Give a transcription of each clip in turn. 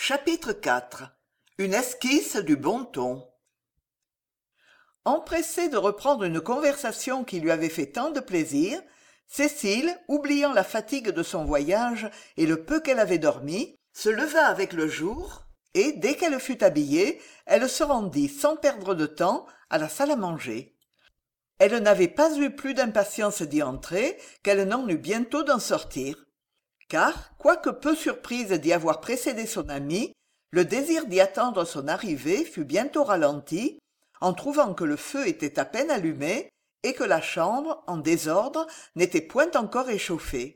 Chapitre IV. Une esquisse du bon ton. Empressée de reprendre une conversation qui lui avait fait tant de plaisir, Cécile, oubliant la fatigue de son voyage et le peu qu'elle avait dormi, se leva avec le jour et, dès qu'elle fut habillée, elle se rendit sans perdre de temps à la salle à manger. Elle n'avait pas eu plus d'impatience d'y entrer qu'elle n'en eut bientôt d'en sortir. Car, quoique peu surprise d'y avoir précédé son amie, le désir d'y attendre son arrivée fut bientôt ralenti, en trouvant que le feu était à peine allumé et que la chambre, en désordre, n'était point encore échauffée.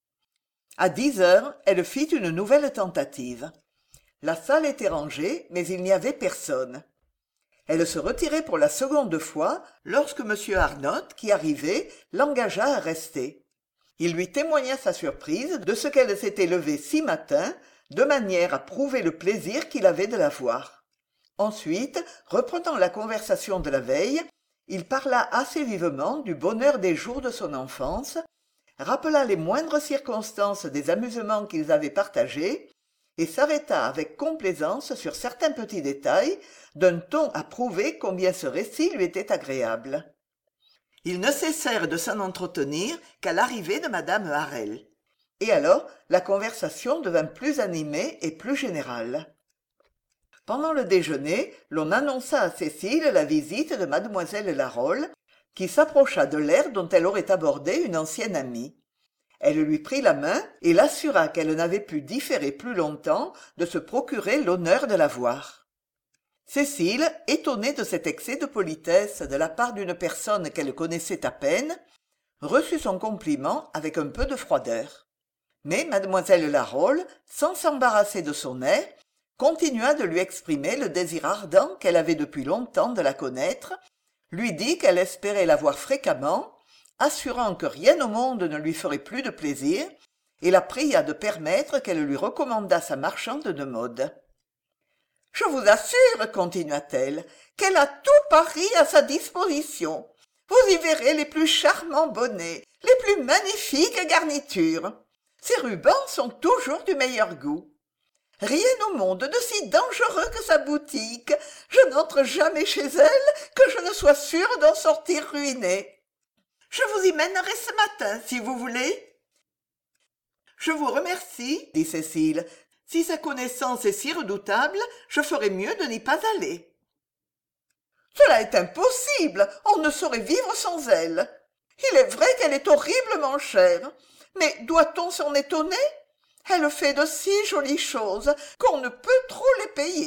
À 10 heures, elle fit une nouvelle tentative. La salle était rangée, mais il n'y avait personne. Elle se retirait pour la seconde fois lorsque M. Arnott, qui arrivait, l'engagea à rester. Il lui témoigna sa surprise de ce qu'elle s'était levée si matin, de manière à prouver le plaisir qu'il avait de la voir. Ensuite, reprenant la conversation de la veille, il parla assez vivement du bonheur des jours de son enfance, rappela les moindres circonstances des amusements qu'ils avaient partagés, et s'arrêta avec complaisance sur certains petits détails, d'un ton à prouver combien ce récit lui était agréable. Ils ne cessèrent de s'en entretenir qu'à l'arrivée de madame Harel. Et alors, la conversation devint plus animée et plus générale. Pendant le déjeuner, l'on annonça à Cécile la visite de mademoiselle Larolles, qui s'approcha de l'air dont elle aurait abordé une ancienne amie. Elle lui prit la main et l'assura qu'elle n'avait pu différer plus longtemps de se procurer l'honneur de la voir. Cécile, étonnée de cet excès de politesse de la part d'une personne qu'elle connaissait à peine, reçut son compliment avec un peu de froideur. Mais mademoiselle Larolles, sans s'embarrasser de son air, continua de lui exprimer le désir ardent qu'elle avait depuis longtemps de la connaître, lui dit qu'elle espérait la voir fréquemment, assurant que rien au monde ne lui ferait plus de plaisir, et la pria de permettre qu'elle lui recommandât sa marchande de mode. « Je vous assure, continua-t-elle, qu'elle a tout Paris à sa disposition. Vous y verrez les plus charmants bonnets, les plus magnifiques garnitures. Ses rubans sont toujours du meilleur goût. Rien au monde de si dangereux que sa boutique. Je n'entre jamais chez elle que je ne sois sûre d'en sortir ruinée. Je vous y mènerai ce matin, si vous voulez. »« Je vous remercie, dit Cécile. Si sa connaissance est si redoutable, je ferais mieux de n'y pas aller. »« Cela est impossible, on ne saurait vivre sans elle. Il est vrai qu'elle est horriblement chère, mais doit-on s'en étonner ? Elle fait de si jolies choses qu'on ne peut trop les payer. »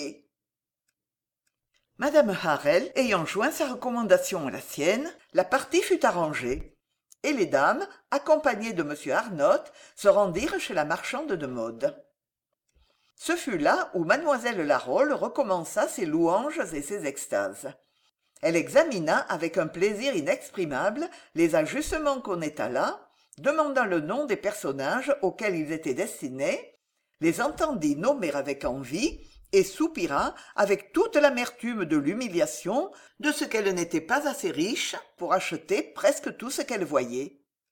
Madame Harel ayant joint sa recommandation à la sienne, la partie fut arrangée, et les dames, accompagnées de M. Arnott, se rendirent chez la marchande de mode. Ce fut là où mademoiselle Larolles recommença ses louanges et ses extases. Elle examina avec un plaisir inexprimable les ajustements qu'on étala, demanda le nom des personnages auxquels ils étaient destinés, les entendit nommer avec envie et soupira avec toute l'amertume de l'humiliation de ce qu'elle n'était pas assez riche pour acheter presque tout ce qu'elle voyait.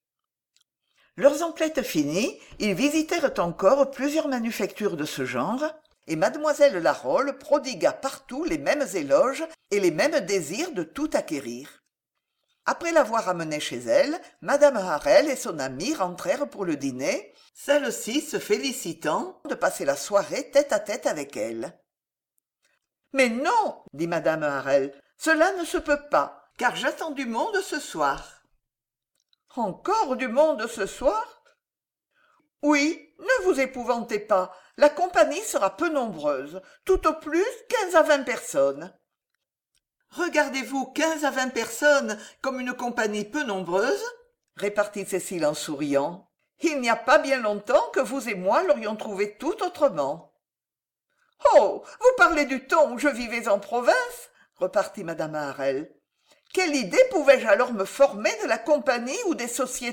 Leurs emplettes finies, ils visitèrent encore plusieurs manufactures de ce genre, et mademoiselle Larolles prodigua partout les mêmes éloges et les mêmes désirs de tout acquérir. Après l'avoir amenée chez elle, madame Harel et son amie rentrèrent pour le dîner, celle-ci se félicitant de passer la soirée tête à tête avec elle. « Mais non, dit madame Harel, cela ne se peut pas, car j'attends du monde ce soir. »« Encore du monde ce soir ? » ?»« Oui, ne vous épouvantez pas, la compagnie sera peu nombreuse, tout au plus 15 à 20 personnes. »« Regardez-vous 15 à 20 personnes comme une compagnie peu nombreuse ? » répartit Cécile en souriant. « Il n'y a pas bien longtemps que vous et moi l'aurions trouvé tout autrement. »« Oh, vous parlez du temps où je vivais en province, » repartit madame Harel. « Quelle idée pouvais-je alors me former de la compagnie ou des sociétés ? »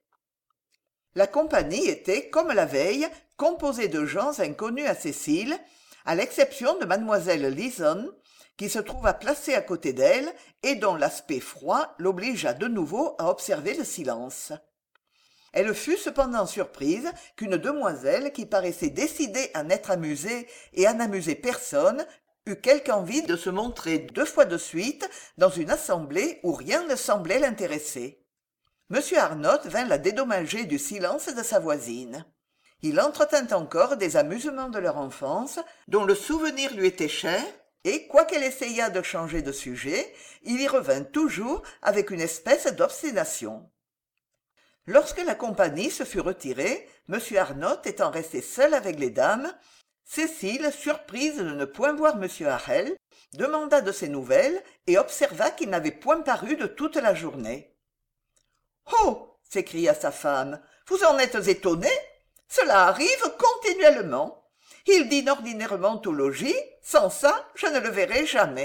La compagnie était, comme la veille, composée de gens inconnus à Cécile, à l'exception de mademoiselle Lison, qui se trouva placée à côté d'elle et dont l'aspect froid l'obligea de nouveau à observer le silence. Elle fut cependant surprise qu'une demoiselle qui paraissait décidée à n'être amusée et à n'amuser personne eût quelque envie de se montrer 2 fois de suite dans une assemblée où rien ne semblait l'intéresser. M. Arnott vint la dédommager du silence de sa voisine. Il entretint encore des amusements de leur enfance, dont le souvenir lui était cher, et quoiqu'elle essayât de changer de sujet, il y revint toujours avec une espèce d'obstination. Lorsque la compagnie se fut retirée, M. Arnott étant resté seul avec les dames, Cécile, surprise de ne point voir M. Harel, demanda de ses nouvelles et observa qu'il n'avait point paru de toute la journée. « Oh !» s'écria sa femme, « vous en êtes étonné ? Cela arrive continuellement. Il dîne ordinairement au logis, sans ça, je ne le verrai jamais. »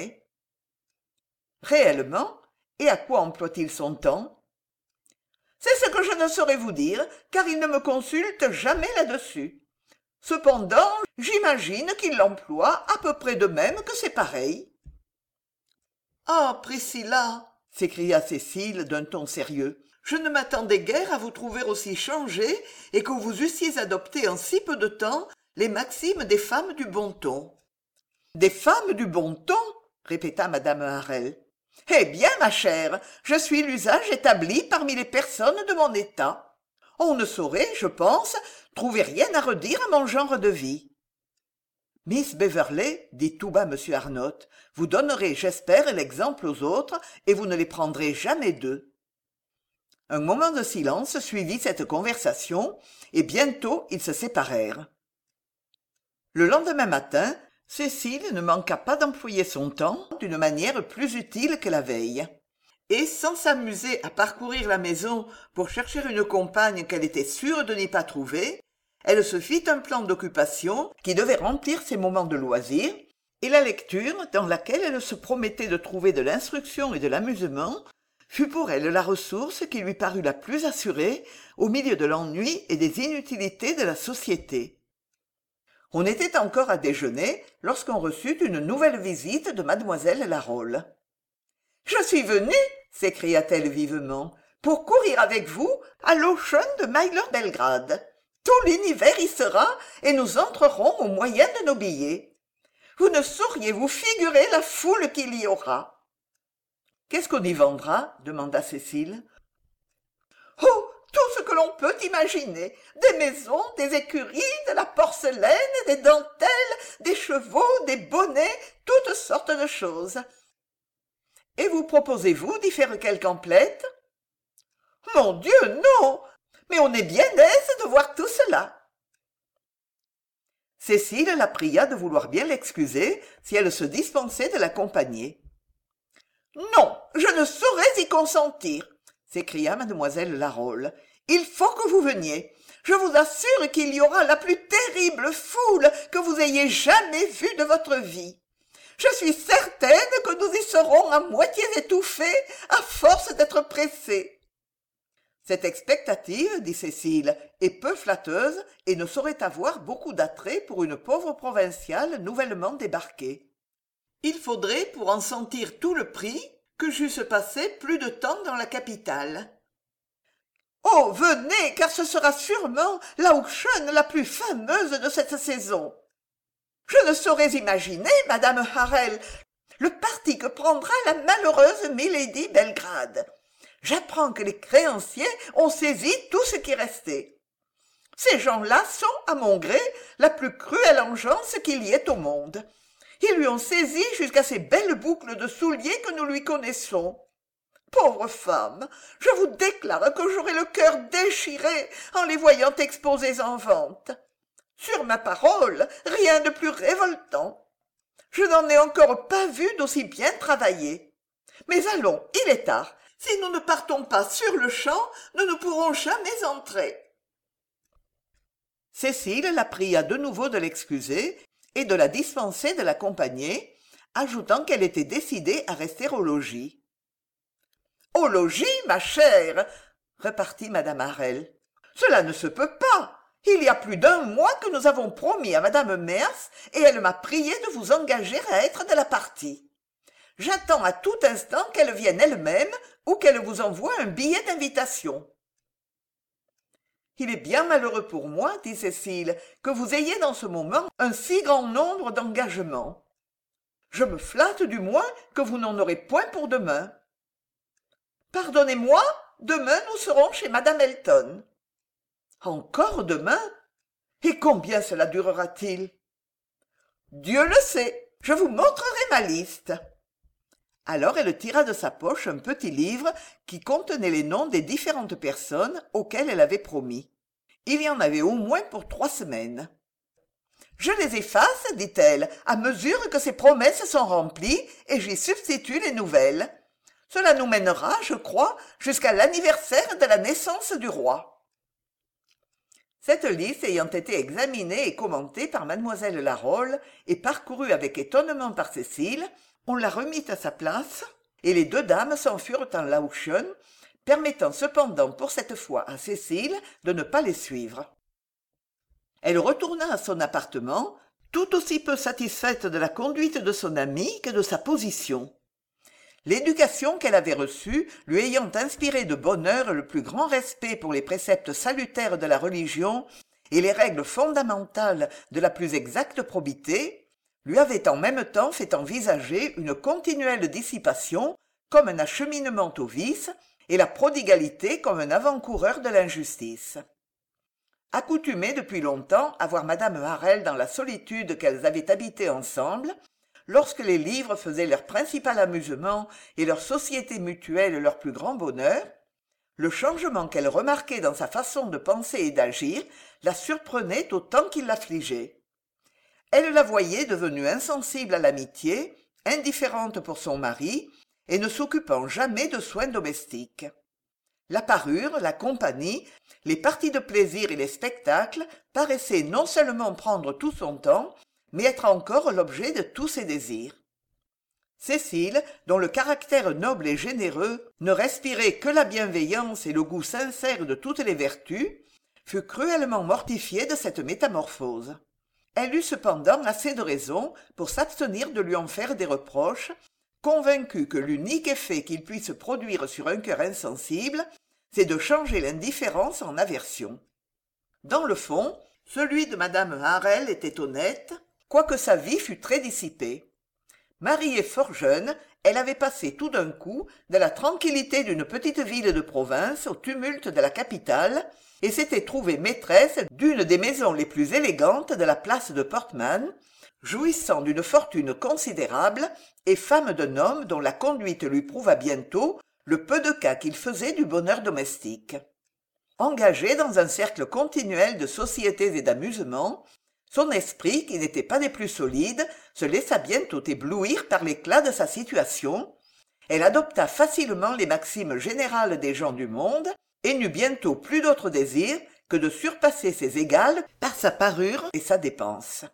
Réellement, et à quoi emploie-t-il son temps ? C'est ce que je ne saurais vous dire, car il ne me consulte jamais là-dessus. Cependant, j'imagine qu'il l'emploie à peu près de même que c'est pareil. « Ah, Priscilla !» s'écria Cécile d'un ton sérieux. « Je ne m'attendais guère à vous trouver aussi changée et que vous eussiez adopté en si peu de temps les maximes des femmes du bon ton. »« Des femmes du bon ton ?» répéta madame Harel. « Eh bien, ma chère, je suis l'usage établi parmi les personnes de mon état. On ne saurait, je pense, trouver rien à redire à mon genre de vie. »« Miss Beverley, dit tout bas M. Arnott, vous donnerez, j'espère, l'exemple aux autres, et vous ne les prendrez jamais d'eux. » Un moment de silence suivit cette conversation, et bientôt ils se séparèrent. Le lendemain matin, Cécile ne manqua pas d'employer son temps d'une manière plus utile que la veille. Et sans s'amuser à parcourir la maison pour chercher une compagne qu'elle était sûre de n'y pas trouver, elle se fit un plan d'occupation qui devait remplir ses moments de loisir, et la lecture, dans laquelle elle se promettait de trouver de l'instruction et de l'amusement, fut pour elle la ressource qui lui parut la plus assurée au milieu de l'ennui et des inutilités de la société. On était encore à déjeuner lorsqu'on reçut une nouvelle visite de mademoiselle Larolles. « Je suis venue, s'écria-t-elle vivement, pour courir avec vous à l'Ocean de Mylord Belgrade. Tout l'univers y sera et nous entrerons au moyen de nos billets. Vous ne sauriez vous figurer la foule qu'il y aura. »« Qu'est-ce qu'on y vendra ?» demanda Cécile. « Oh, tout ce que l'on peut imaginer, des maisons, des écuries, de la porcelaine, des dentelles, des chevaux, des bonnets, toutes sortes de choses. »« Et vous proposez-vous d'y faire quelque emplette ?»« Mon Dieu, non ! Mais on est bien aise de voir tout cela. » Cécile la pria de vouloir bien l'excuser si elle se dispensait de l'accompagner. « Non, je ne saurais y consentir !» s'écria mademoiselle Larolles. « Il faut que vous veniez. Je vous assure qu'il y aura la plus terrible foule que vous ayez jamais vue de votre vie. Je suis certaine que nous y serons à moitié étouffés à force d'être pressés. » Cette expectative, dit Cécile, est peu flatteuse et ne saurait avoir beaucoup d'attrait pour une pauvre provinciale nouvellement débarquée. Il faudrait, pour en sentir tout le prix, que j'eusse passé plus de temps dans la capitale. « Oh, venez, car ce sera sûrement la auction la plus fameuse de cette saison. Je ne saurais imaginer, madame Harel, le parti que prendra la malheureuse milady Belgrade. J'apprends que les créanciers ont saisi tout ce qui restait. Ces gens-là sont, à mon gré, la plus cruelle engeance qu'il y ait au monde. Ils lui ont saisi jusqu'à ces belles boucles de souliers que nous lui connaissons. Pauvre femme, je vous déclare que j'aurais le cœur déchiré en les voyant exposées en vente. Sur ma parole, rien de plus révoltant. Je n'en ai encore pas vu d'aussi bien travaillé. Mais allons, il est tard. Si nous ne partons pas sur le champ, nous ne pourrons jamais entrer. » Cécile la pria de nouveau de l'excuser et de la dispenser de l'accompagner, ajoutant qu'elle était décidée à rester au logis. « Au logis, ma chère !» repartit madame Harel. « Cela ne se peut pas. Il y a plus d'1 mois que nous avons promis à madame Mers et elle m'a prié de vous engager à être de la partie. J'attends à tout instant qu'elle vienne elle-même ou qu'elle vous envoie un billet d'invitation. » Il est bien malheureux pour moi, dit Cécile, que vous ayez dans ce moment un si grand nombre d'engagements. Je me flatte du moins que vous n'en aurez point pour demain. Pardonnez-moi, demain nous serons chez madame Elton. Encore demain? Et combien cela durera-t-il? Dieu le sait, je vous montrerai ma liste. Alors elle tira de sa poche un petit livre qui contenait les noms des différentes personnes auxquelles elle avait promis. Il y en avait au moins pour 3 semaines. Je les efface, dit-elle, à mesure que ces promesses sont remplies, et j'y substitue les nouvelles. Cela nous mènera, je crois, jusqu'à l'anniversaire de la naissance du roi. Cette liste ayant été examinée et commentée par mademoiselle Larolles et parcourue avec étonnement par Cécile, on la remit à sa place, et les 2 dames s'en furent en Lauschen, permettant cependant pour cette fois à Cécile de ne pas les suivre. Elle retourna à son appartement, tout aussi peu satisfaite de la conduite de son amie que de sa position. L'éducation qu'elle avait reçue, lui ayant inspiré de bonne heure le plus grand respect pour les préceptes salutaires de la religion et les règles fondamentales de la plus exacte probité, lui avait en même temps fait envisager une continuelle dissipation comme un acheminement au vice et la prodigalité comme un avant-coureur de l'injustice. Accoutumées depuis longtemps à voir madame Harel dans la solitude qu'elles avaient habitée ensemble, lorsque les livres faisaient leur principal amusement et leur société mutuelle leur plus grand bonheur, le changement qu'elle remarquait dans sa façon de penser et d'agir la surprenait autant qu'il l'affligeait. Elle la voyait devenue insensible à l'amitié, indifférente pour son mari, et ne s'occupant jamais de soins domestiques. La parure, la compagnie, les parties de plaisir et les spectacles paraissaient non seulement prendre tout son temps, mais être encore l'objet de tous ses désirs. Cécile, dont le caractère noble et généreux ne respirait que la bienveillance et le goût sincère de toutes les vertus, fut cruellement mortifiée de cette métamorphose. Elle eut cependant assez de raisons pour s'abstenir de lui en faire des reproches, convaincue que l'unique effet qu'il puisse produire sur un cœur insensible, c'est de changer l'indifférence en aversion. Dans le fond, celui de madame Harel était honnête, quoique sa vie fût très dissipée. Mariée fort jeune, elle avait passé tout d'un coup de la tranquillité d'une petite ville de province au tumulte de la capitale, et s'était trouvée maîtresse d'une des maisons les plus élégantes de la place de Portman, jouissant d'une fortune considérable et femme d'un homme dont la conduite lui prouva bientôt le peu de cas qu'il faisait du bonheur domestique. Engagée dans un cercle continuel de sociétés et d'amusements, son esprit, qui n'était pas des plus solides, se laissa bientôt éblouir par l'éclat de sa situation. Elle adopta facilement les maximes générales des gens du monde et n'eut bientôt plus d'autre désir que de surpasser ses égales par sa parure et sa dépense.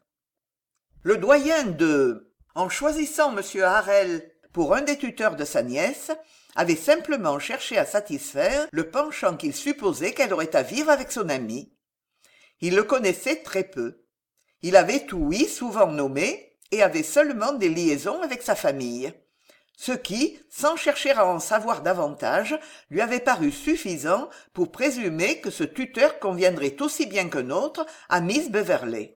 Le doyen de... en choisissant M. Harel pour un des tuteurs de sa nièce, avait simplement cherché à satisfaire le penchant qu'il supposait qu'elle aurait à vivre avec son ami. Il le connaissait très peu. Il avait ouï souvent nommé et avait seulement des liaisons avec sa famille, ce qui, sans chercher à en savoir davantage, lui avait paru suffisant pour présumer que ce tuteur conviendrait aussi bien qu'un autre à Miss Beverley.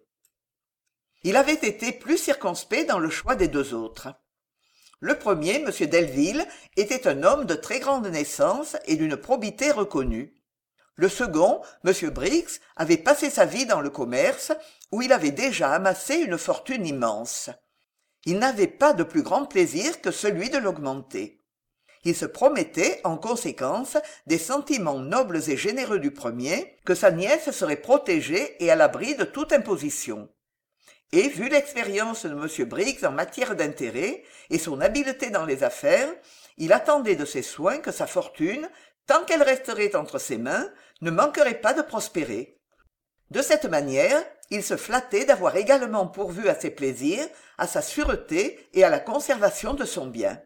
Il avait été plus circonspect dans le choix des 2 autres. Le premier, M. Delville, était un homme de très grande naissance et d'une probité reconnue. Le second, M. Briggs, avait passé sa vie dans le commerce, où il avait déjà amassé une fortune immense. Il n'avait pas de plus grand plaisir que celui de l'augmenter. Il se promettait, en conséquence, des sentiments nobles et généreux du premier, que sa nièce serait protégée et à l'abri de toute imposition. Et, vu l'expérience de M. Briggs en matière d'intérêt et son habileté dans les affaires, il attendait de ses soins que sa fortune, tant qu'elle resterait entre ses mains, ne manquerait pas de prospérer. De cette manière, il se flattait d'avoir également pourvu à ses plaisirs, à sa sûreté et à la conservation de son bien.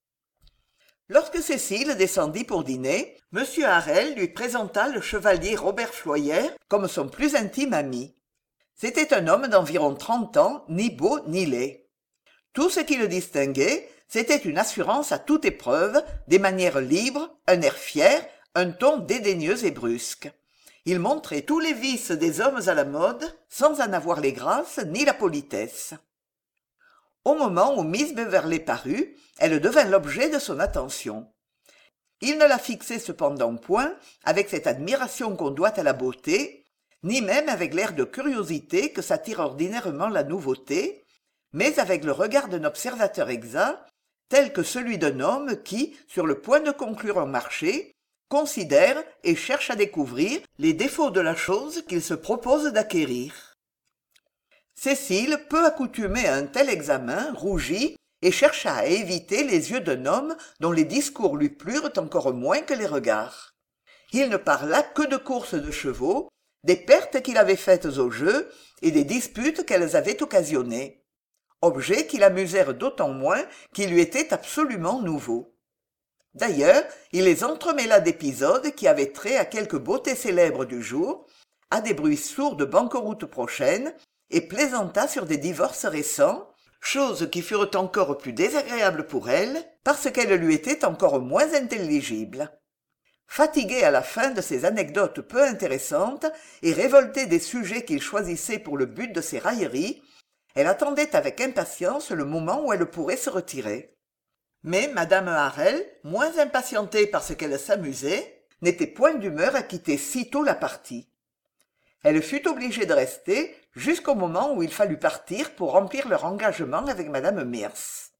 Lorsque Cécile descendit pour dîner, M. Harel lui présenta le chevalier Robert Floyer comme son plus intime ami. C'était un homme d'environ 30 ans, ni beau ni laid. Tout ce qui le distinguait, c'était une assurance à toute épreuve, des manières libres, un air fier, un ton dédaigneux et brusque. Il montrait tous les vices des hommes à la mode, sans en avoir les grâces ni la politesse. Au moment où Miss Beverley parut, elle devint l'objet de son attention. Il ne la fixait cependant point avec cette admiration qu'on doit à la beauté, ni même avec l'air de curiosité que s'attire ordinairement la nouveauté, mais avec le regard d'un observateur exact, tel que celui d'un homme qui, sur le point de conclure un marché, considère et cherche à découvrir les défauts de la chose qu'il se propose d'acquérir. Cécile, peu accoutumée à un tel examen, rougit et chercha à éviter les yeux d'un homme dont les discours lui plurent encore moins que les regards. Il ne parla que de courses de chevaux, des pertes qu'il avait faites au jeu et des disputes qu'elles avaient occasionnées, objets qui l'amusèrent d'autant moins qu'ils lui étaient absolument nouveaux. D'ailleurs, il les entremêla d'épisodes qui avaient trait à quelque beauté célèbre du jour, à des bruits sourds de banqueroute prochaine, et plaisanta sur des divorces récents, choses qui furent encore plus désagréables pour elle, parce qu'elles lui étaient encore moins intelligibles. Fatiguée à la fin de ces anecdotes peu intéressantes et révoltée des sujets qu'il choisissait pour le but de ses railleries, elle attendait avec impatience le moment où elle pourrait se retirer. Mais Madame Harel, moins impatientée parce qu'elle s'amusait, n'était point d'humeur à quitter sitôt la partie. Elle fut obligée de rester jusqu'au moment où il fallut partir pour remplir leur engagement avec Madame Mears.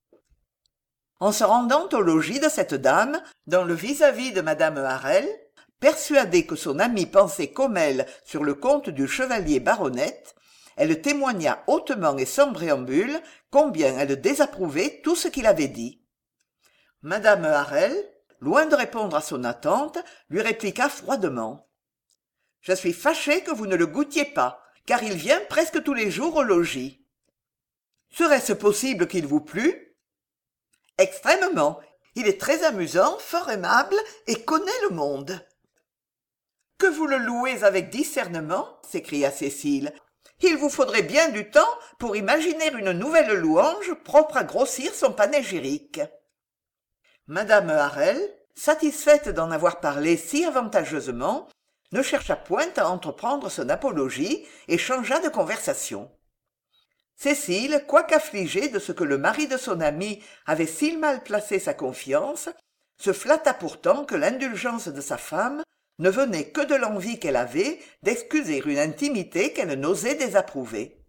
En se rendant au logis de cette dame, dans le vis-à-vis de Madame Harel, persuadée que son amie pensait comme elle sur le compte du chevalier baronnet, elle témoigna hautement et sans préambule combien elle désapprouvait tout ce qu'il avait dit. Madame Harel, loin de répondre à son attente, lui répliqua froidement. « Je suis fâchée que vous ne le goûtiez pas, car il vient presque tous les jours au logis. »« Serait-ce possible qu'il vous plût ?»« Extrêmement. Il est très amusant, fort aimable et connaît le monde. »« Que vous le louez avec discernement !» s'écria Cécile. « Il vous faudrait bien du temps pour imaginer une nouvelle louange propre à grossir son panégyrique. » Madame Harel, satisfaite d'en avoir parlé si avantageusement, ne chercha point à entreprendre son apologie et changea de conversation. Cécile, quoiqu'affligée de ce que le mari de son amie avait si mal placé sa confiance, se flatta pourtant que l'indulgence de sa femme ne venait que de l'envie qu'elle avait d'excuser une intimité qu'elle n'osait désapprouver.